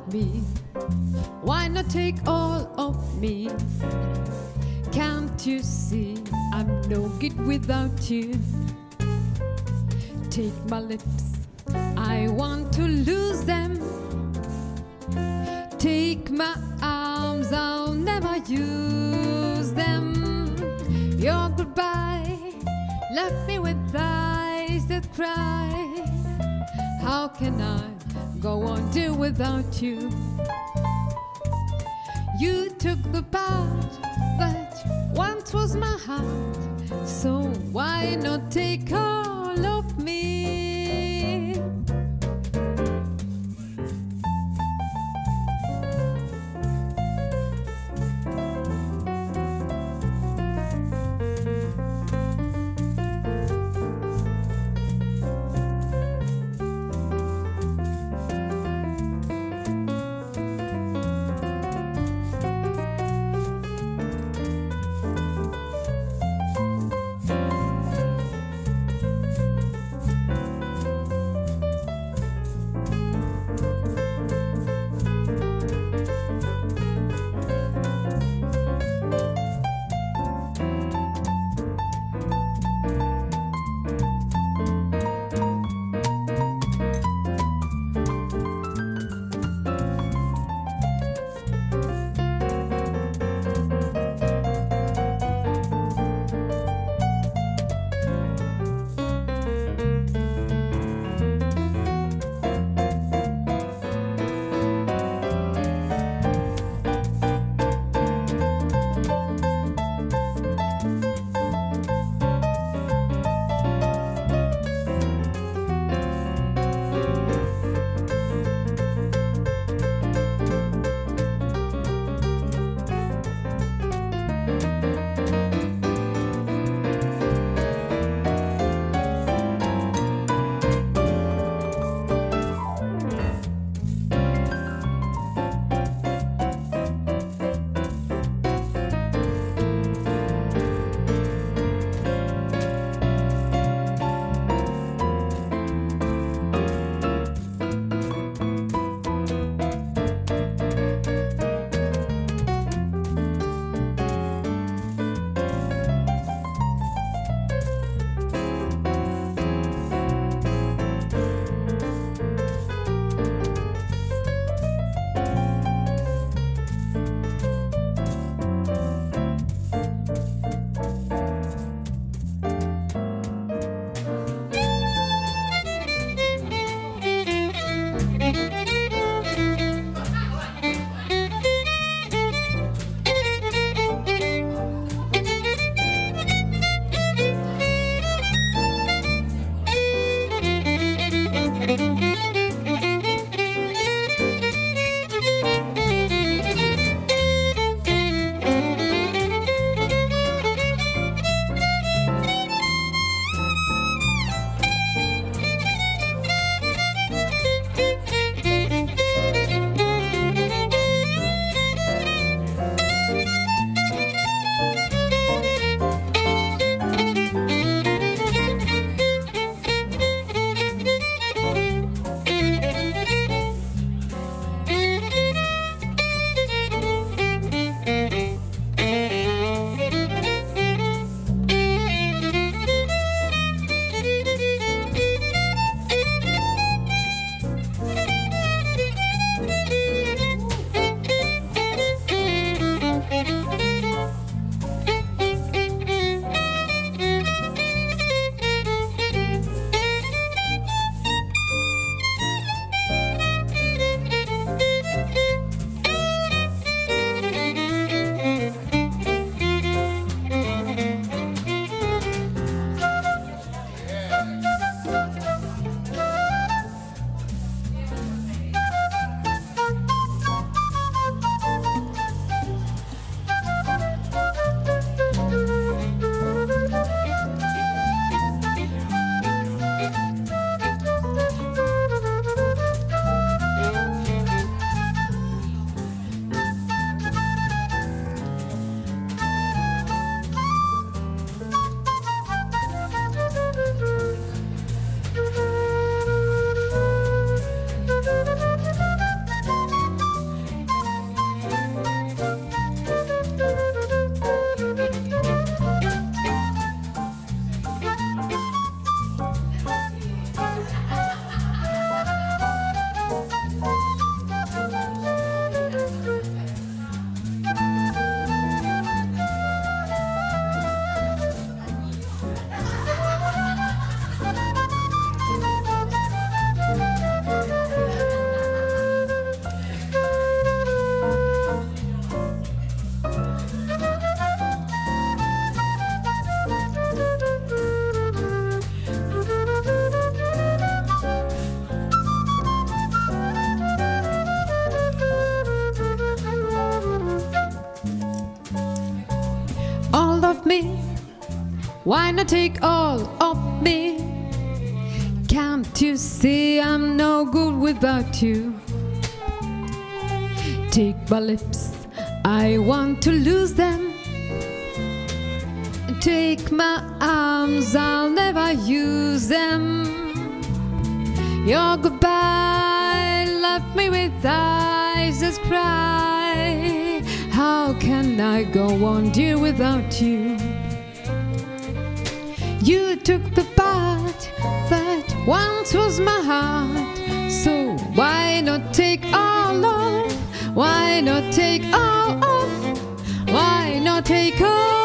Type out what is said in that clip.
me? Why not take all of me? Can't you see I'm no good without you? Take my lips, I want to lose them. Take my arms, I'll never use them. Your goodbye left me with eyes that cry. How can I go on do without you? You took the part that once was my heart, so why not take all of me? Why not take all of me? Can't you see I'm no good without you? Take my lips, I want to lose them. Take my arms, I'll never use them. Your goodbye left me with eyes that cry. How can I go on, dear, without you? You took the part that once was my heart. So why not take all of? Why not take all of? Why not take all?